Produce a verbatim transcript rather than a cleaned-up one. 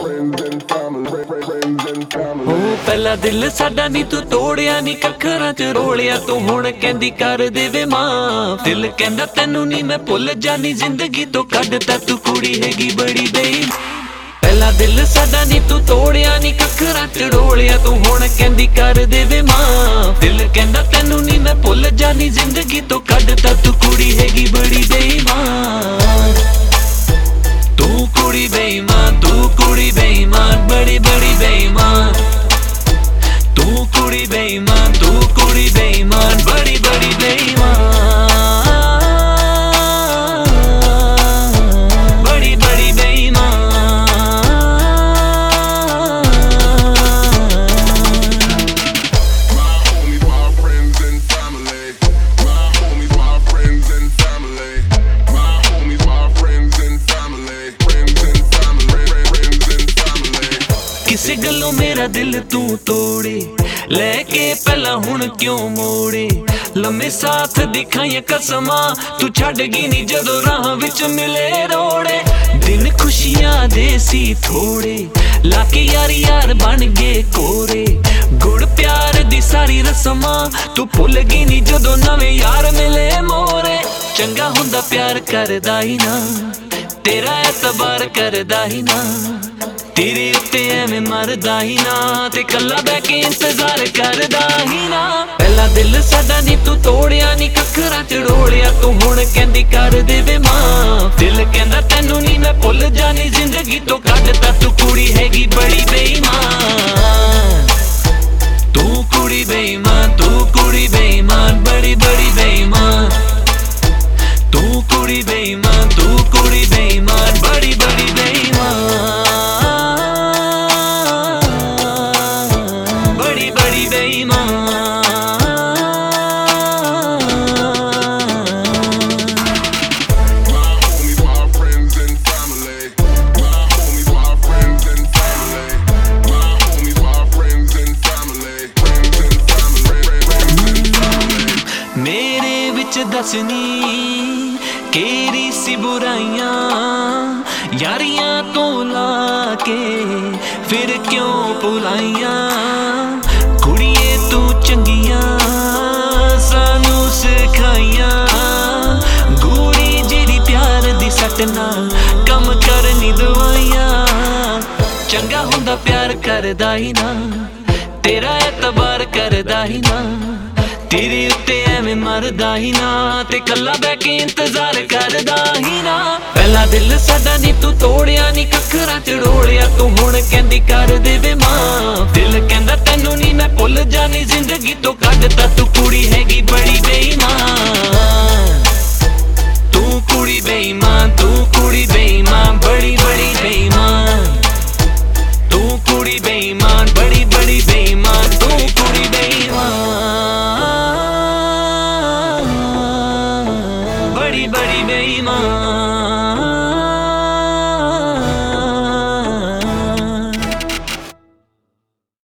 पहला दिल साडा नी तू तोड़िया नी कखरां च रोलिया तू हुण कहंदी कर देवे मां दिल कहंदा तैनू नी मैं भुल जानी जिंदगी तो कढता तू कुड़ी हैगी बड़ी बेईमान। पहला दिल साडा नी तू तोड़िया नी कखरां च रोलिया तू हुण कहंदी कर देवे मां दिल कहंदा तैनू नी मैं भुल जानी जिंदगी तो कढता तू कुड़ी हैगी बड़ी बेईमान। तू कुड़ी बेईमान तू कुड़ी बेईमान बड़ी बड़ी बेईमान। तू कुड़ी बेईमान तू कुड़ी बेईमान बड़ी बड़ी बेईमान बड़ी बड़ी बेईमान। किसे गलों मेरा दिल तू तोड़े लेके पहला हुण क्यों मोड़े लम्मे साथ दिखाइया कसमां तू छड़ गई नी जदों राह विच मिले रोड़े दिन खुशियां दे सी थोड़े लाके यार यार बन गए कोरे गुड़ प्यार दी सारी रस्मां तू भुल गई नी जदों नवे यार मिले मोरे। चंगा हुंदा प्यार करदा ही ना तेरा एतबार करदा ही ना तेरे उत्ते एवें मरदा ही ना ते कल्ला बैठ के इंतजार करदा ही ना। पहला दिल साडा नी तू तोड़िया नी कखरां च रोलिया तू हुण कहंदी कर देवे मां दिल कहंदा तैनू नी मैं भुल जानी जिंदगी तो कढता तू कुड़ी हैगी बड़ी बेईमान। तू कुड़ी बेईमान तू कुड़ी बेईमान बड़ी बड़ी बेईमान। तू कुड़ी बेईमान तू कुड़ी बेईमान बड़ी बड़ी बेईमान बड़ी बड़ी बेईमान। मेरे विच दसनी केरी सी बुराइयां यारियां तो लाके फिर क्यों भुलाइयां कुड़िए तू चंगियां सानू सिखाइयां गोरी जेरी प्यार दी सटना कम करनी दवाइयां। चंगा हुंदा प्यार करदा ही ना तेरा एतबार करदा ही ना तेरे उत्ते एवें मरदा ही ना ते कल्ला बैठ के इंतजार करदा ही ना। पहला दिल साडा नी तू तोड़िया नी कखरां च रोलिया तू हुण कहंदी कर देवे मां दिल कहंदा तैनू नी मैं भुल जानी जिंदगी तो कढता तू कुड़ी हैगी बड़ी बेईमान। तू कुड़ी बेईमान तू कुड़ी बेईमान बड़ी बड़ी बेईमान। तू कुड़ी बेईमान बड़ी बड़ी बेईमान तू कुड़ी बेईमान बड़ी बड़ी बेईमान।